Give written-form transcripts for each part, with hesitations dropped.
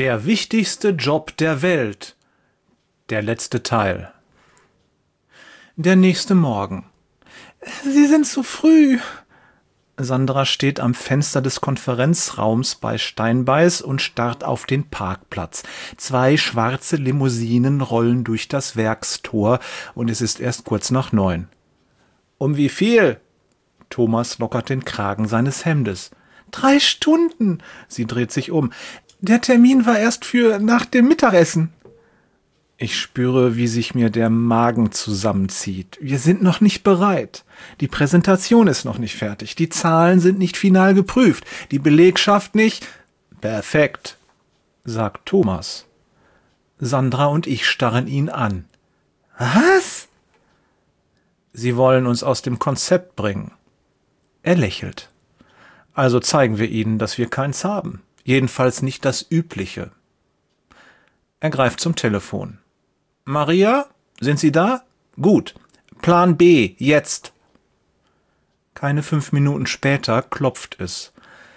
Der wichtigste Job der Welt. Der letzte Teil. Der nächste Morgen. Sie sind zu früh. Sandra steht am Fenster des Konferenzraums bei Steinbeis und starrt auf den Parkplatz. 2 schwarze Limousinen rollen durch das Werkstor und es ist erst kurz nach 9. Um wie viel? Thomas lockert den Kragen seines Hemdes. 3 Stunden. Sie dreht sich um. Der Termin war erst für nach dem Mittagessen. Ich spüre, wie sich mir der Magen zusammenzieht. Wir sind noch nicht bereit. Die Präsentation ist noch nicht fertig. Die Zahlen sind nicht final geprüft. Die Belegschaft nicht. Perfekt, sagt Thomas. Sandra und ich starren ihn an. Was? Sie wollen uns aus dem Konzept bringen. Er lächelt. Also zeigen wir ihnen, dass wir keins haben. Jedenfalls nicht das Übliche. Er greift zum Telefon. Maria, sind Sie da? Gut. Plan B, jetzt. Keine 5 Minuten später klopft es.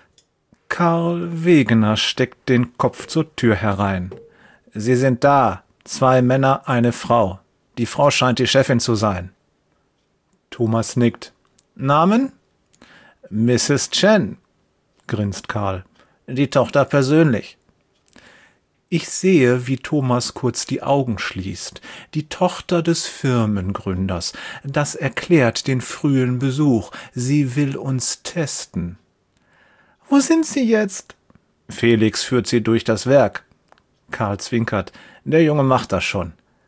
Karl Wegener steckt den Kopf zur Tür herein. Sie sind da. 2 Männer, eine Frau. Die Frau scheint die Chefin zu sein. Thomas nickt. Namen? Mrs. Chen, grinst Karl. Die Tochter persönlich. Ich sehe, wie Thomas kurz die Augen schließt. Die Tochter des Firmengründers. Das erklärt den frühen Besuch. Sie will uns testen. Wo sind Sie jetzt? Felix führt sie durch das Werk. Karl zwinkert. Der Junge macht das schon.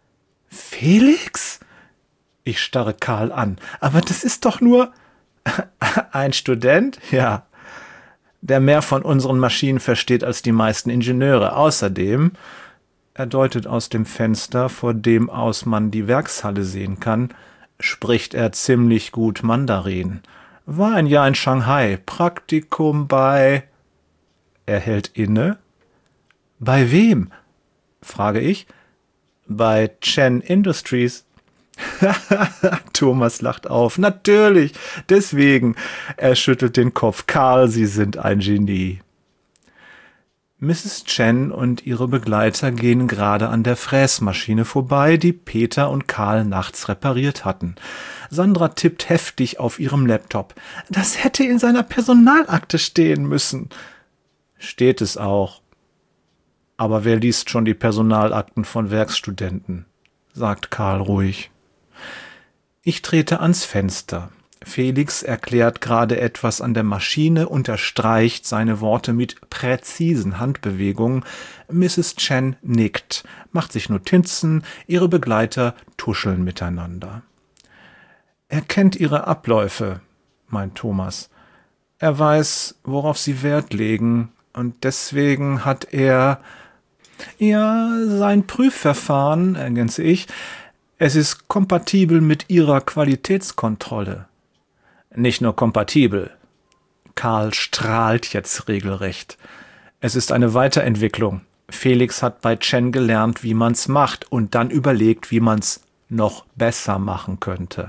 Felix? Ich starre Karl an. Aber das ist doch nur... Ein Student? Ja. Der mehr von unseren Maschinen versteht als die meisten Ingenieure. Außerdem, er deutet aus dem Fenster, vor dem aus man die Werkshalle sehen kann, spricht er ziemlich gut Mandarin. War ein Jahr in Shanghai, Praktikum bei... Er hält inne. Bei wem? Frage ich. Bei Chen Industries. Thomas lacht auf. Natürlich, deswegen. Er schüttelt den Kopf. Karl, Sie sind ein Genie. Mrs. Chen und ihre Begleiter gehen gerade an der Fräsmaschine vorbei, die Peter und Karl nachts repariert hatten. Sandra tippt heftig auf ihrem Laptop. Das hätte in seiner Personalakte stehen müssen. Steht es auch. Aber wer liest schon die Personalakten von Werkstudenten? Sagt Karl ruhig. Ich trete ans Fenster. Felix erklärt gerade etwas an der Maschine, unterstreicht seine Worte mit präzisen Handbewegungen. Mrs. Chen nickt, macht sich Notizen, ihre Begleiter tuscheln miteinander. Er kennt ihre Abläufe, meint Thomas. Er weiß, worauf sie Wert legen, und deswegen hat er... Ja, sein Prüfverfahren, ergänze ich, es ist kompatibel mit ihrer Qualitätskontrolle. Nicht nur kompatibel. Karl strahlt jetzt regelrecht. Es ist eine Weiterentwicklung. Felix hat bei Chen gelernt, wie man's macht und dann überlegt, wie man's noch besser machen könnte.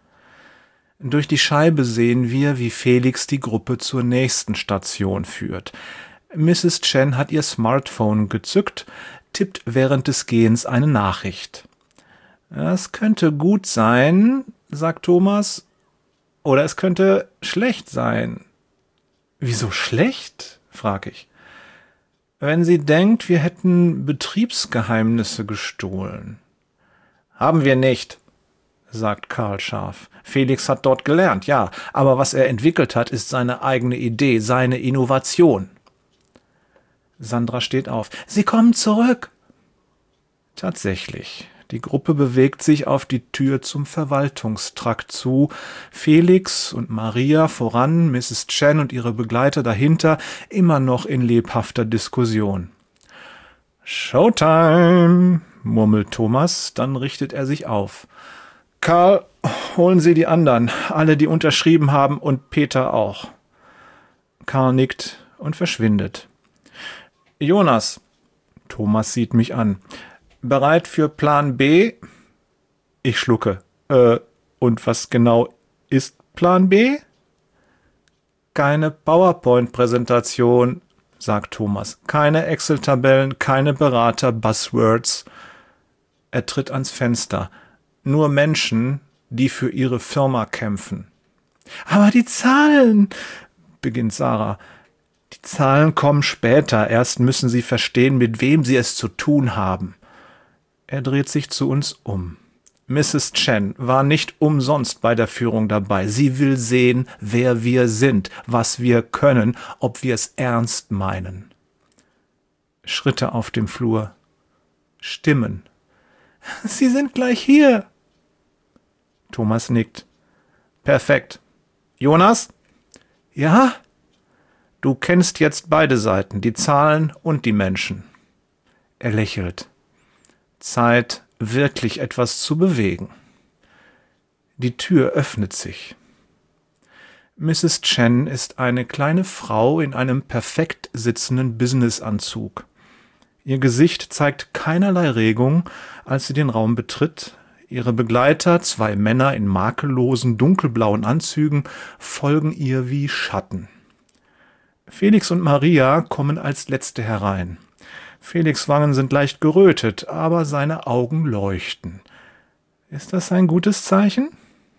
Durch die Scheibe sehen wir, wie Felix die Gruppe zur nächsten Station führt. Mrs. Chen hat ihr Smartphone gezückt, tippt während des Gehens eine Nachricht. Das könnte gut sein, sagt Thomas, oder es könnte schlecht sein. Wieso schlecht? Frage ich. Wenn sie denkt, wir hätten Betriebsgeheimnisse gestohlen. Haben wir nicht, sagt Karl scharf. Felix hat dort gelernt, ja, aber was er entwickelt hat, ist seine eigene Idee, seine Innovation. Sandra steht auf. Sie kommen zurück. Tatsächlich. Die Gruppe bewegt sich auf die Tür zum Verwaltungstrakt zu. Felix und Maria voran, Mrs. Chen und ihre Begleiter dahinter, immer noch in lebhafter Diskussion. Showtime, murmelt Thomas, dann richtet er sich auf. Karl, holen Sie die anderen, alle, die unterschrieben haben, und Peter auch. Karl nickt und verschwindet. Jonas, Thomas sieht mich an. Bereit für Plan B? Ich schlucke. Und was genau ist Plan B? Keine PowerPoint-Präsentation. sagt Thomas. Keine Excel-Tabellen, keine Berater-Buzzwords. Er tritt ans Fenster. Nur Menschen, die für ihre Firma kämpfen. Aber die Zahlen, beginnt Sarah. Die Zahlen kommen später. Erst müssen Sie verstehen, mit wem Sie es zu tun haben. Er dreht sich zu uns um. Mrs. Chen war nicht umsonst bei der Führung dabei. Sie will sehen, wer wir sind, was wir können, ob wir es ernst meinen. Schritte auf dem Flur. Stimmen. Sie sind gleich hier. Thomas nickt. Perfekt. Jonas? Ja? Du kennst jetzt beide Seiten, die Zahlen und die Menschen. Er lächelt. Zeit, wirklich etwas zu bewegen. Die Tür öffnet sich. Mrs. Chen ist eine kleine Frau in einem perfekt sitzenden Businessanzug. Ihr Gesicht zeigt keinerlei Regung, als sie den Raum betritt. Ihre Begleiter, 2 Männer in makellosen, dunkelblauen Anzügen, folgen ihr wie Schatten. Felix und Maria kommen als Letzte herein. Felix' Wangen sind leicht gerötet, aber seine Augen leuchten. Ist das ein gutes Zeichen?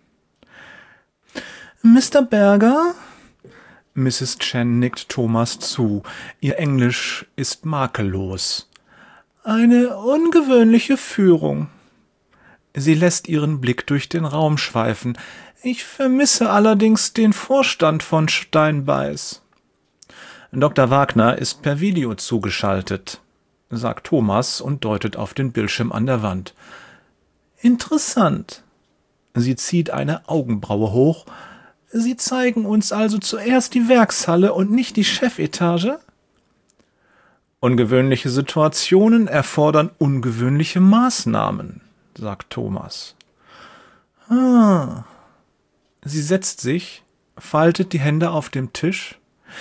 Mr. Berger? Mrs. Chen nickt Thomas zu. Ihr Englisch ist makellos. Eine ungewöhnliche Führung. Sie lässt ihren Blick durch den Raum schweifen. Ich vermisse allerdings den Vorstand von Steinbeiß. Dr. Wagner ist per Video zugeschaltet, sagt Thomas und deutet auf den Bildschirm an der Wand. Interessant. Sie zieht eine Augenbraue hoch. Sie zeigen uns also zuerst die Werkshalle und nicht die Chefetage? Ungewöhnliche Situationen erfordern ungewöhnliche Maßnahmen, sagt Thomas. Ah. Sie setzt sich, faltet die Hände auf dem Tisch.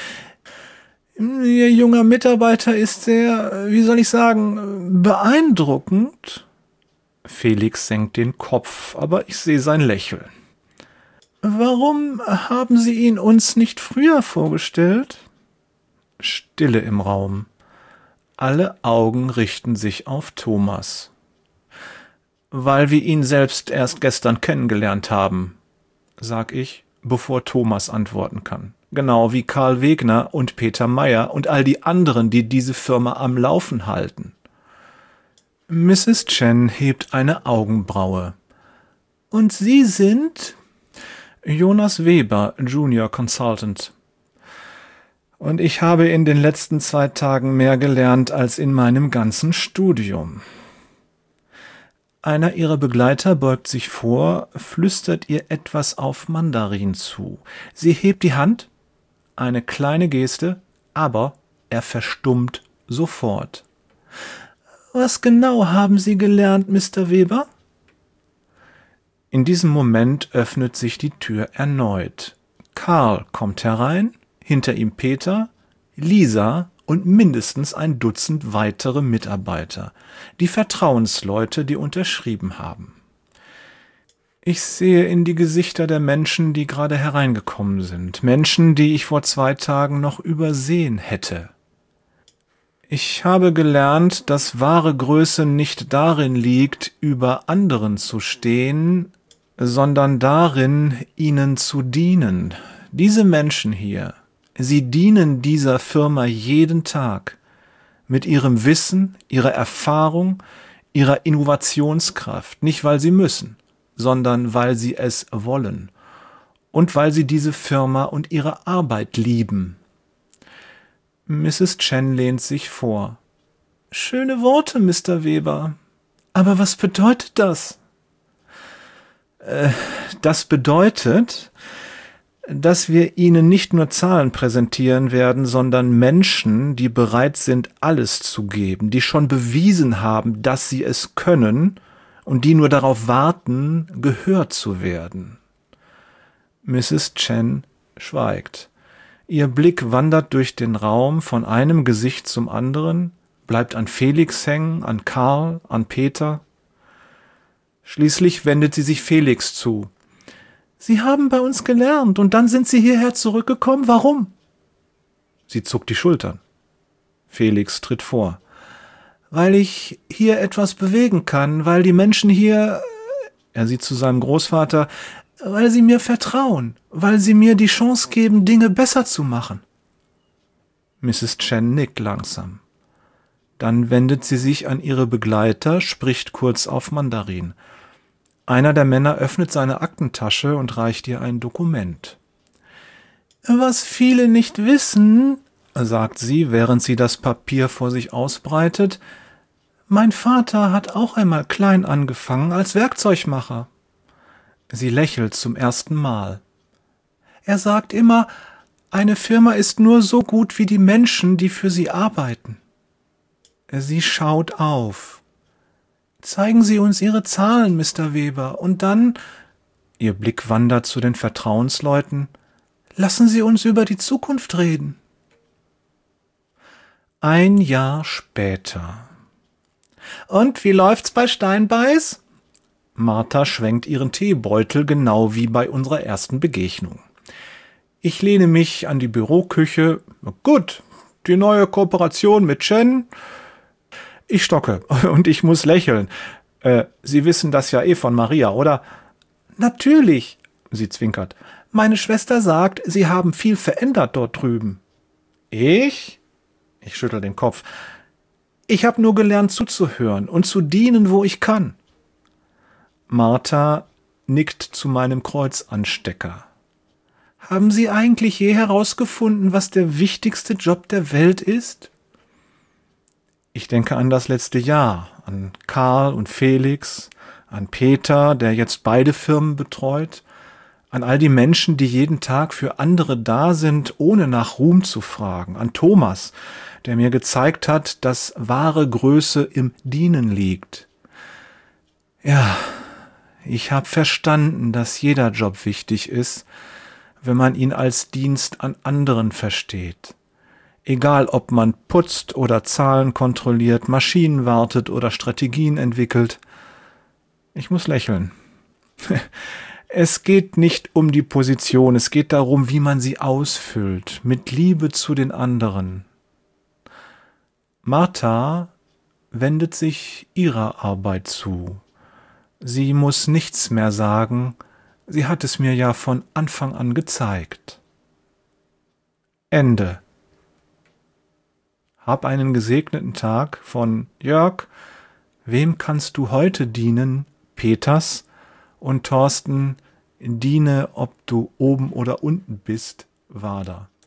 Ihr junger Mitarbeiter ist sehr, wie soll ich sagen, beeindruckend. Felix senkt den Kopf, aber ich sehe sein Lächeln. Warum haben Sie ihn uns nicht früher vorgestellt? Stille im Raum. Alle Augen richten sich auf Thomas. Weil wir ihn selbst erst gestern kennengelernt haben, sag ich, bevor Thomas antworten kann. Genau wie Karl Wegner und Peter Meyer und all die anderen, die diese Firma am Laufen halten. Mrs. Chen hebt eine Augenbraue. Und Sie sind? Jonas Weber, Junior Consultant. Und ich habe in den letzten 2 Tagen mehr gelernt als in meinem ganzen Studium. Einer ihrer Begleiter beugt sich vor, flüstert ihr etwas auf Mandarin zu. Sie hebt die Hand, eine kleine Geste, aber er verstummt sofort. Was genau haben Sie gelernt, Mr. Weber? In diesem Moment öffnet sich die Tür erneut. Karl kommt herein, hinter ihm Peter, Lisa und mindestens ein Dutzend weitere Mitarbeiter, die Vertrauensleute, die unterschrieben haben. Ich sehe in die Gesichter der Menschen, die gerade hereingekommen sind, Menschen, die ich vor 2 Tagen noch übersehen hätte. Ich habe gelernt, dass wahre Größe nicht darin liegt, über anderen zu stehen, sondern darin, ihnen zu dienen. Diese Menschen hier, sie dienen dieser Firma jeden Tag mit ihrem Wissen, ihrer Erfahrung, ihrer Innovationskraft, nicht weil sie müssen, sondern weil sie es wollen und weil sie diese Firma und ihre Arbeit lieben. Mrs. Chen lehnt sich vor. Schöne Worte, Mr. Weber. Aber was bedeutet das? Das bedeutet, dass wir Ihnen nicht nur Zahlen präsentieren werden, sondern Menschen, die bereit sind, alles zu geben, die schon bewiesen haben, dass sie es können und die nur darauf warten, gehört zu werden. Mrs. Chen schweigt. Ihr Blick wandert durch den Raum von einem Gesicht zum anderen, bleibt an Felix hängen, an Karl, an Peter. Schließlich wendet sie sich Felix zu. Sie haben bei uns gelernt und dann sind Sie hierher zurückgekommen. Warum? Sie zuckt die Schultern. Felix tritt vor. Weil ich hier etwas bewegen kann, weil die Menschen hier, er sieht zu seinem Großvater, weil sie mir vertrauen, weil sie mir die Chance geben, Dinge besser zu machen. Mrs. Chen nickt langsam. Dann wendet sie sich an ihre Begleiter, spricht kurz auf Mandarin. Einer der Männer öffnet seine Aktentasche und reicht ihr ein Dokument. Was viele nicht wissen, sagt sie, während sie das Papier vor sich ausbreitet, mein Vater hat auch einmal klein angefangen als Werkzeugmacher. Sie lächelt zum ersten Mal. Er sagt immer, eine Firma ist nur so gut wie die Menschen, die für sie arbeiten. Sie schaut auf. Zeigen Sie uns Ihre Zahlen, Mr. Weber, und dann, ihr Blick wandert zu den Vertrauensleuten, lassen Sie uns über die Zukunft reden. Ein Jahr später. Und wie läuft's bei Steinbeiß? Martha schwenkt ihren Teebeutel genau wie bei unserer ersten Begegnung. Ich lehne mich an die Büroküche. Gut, die neue Kooperation mit Chen. Ich stocke und ich muss lächeln. Sie wissen das ja eh von Maria, oder? Natürlich, sie zwinkert. Meine Schwester sagt, Sie haben viel verändert dort drüben. Ich? Ich schüttel den Kopf. Ich habe nur gelernt zuzuhören und zu dienen, wo ich kann. Martha nickt zu meinem Kreuzanstecker. Haben Sie eigentlich je herausgefunden, was der wichtigste Job der Welt ist? Ich denke an das letzte Jahr, an Karl und Felix, an Peter, der jetzt beide Firmen betreut, an all die Menschen, die jeden Tag für andere da sind, ohne nach Ruhm zu fragen, an Thomas, der mir gezeigt hat, dass wahre Größe im Dienen liegt. Ja, ich habe verstanden, dass jeder Job wichtig ist, wenn man ihn als Dienst an anderen versteht. Egal, ob man putzt oder Zahlen kontrolliert, Maschinen wartet oder Strategien entwickelt. Ich muss lächeln. Es geht nicht um die Position, es geht darum, wie man sie ausfüllt, mit Liebe zu den anderen. Martha wendet sich ihrer Arbeit zu. Sie muss nichts mehr sagen, sie hat es mir ja von Anfang an gezeigt. Ende. Hab einen gesegneten Tag von Jörg. Wem kannst du heute dienen? Peters. Und Thorsten, diene, ob du oben oder unten bist, Wader.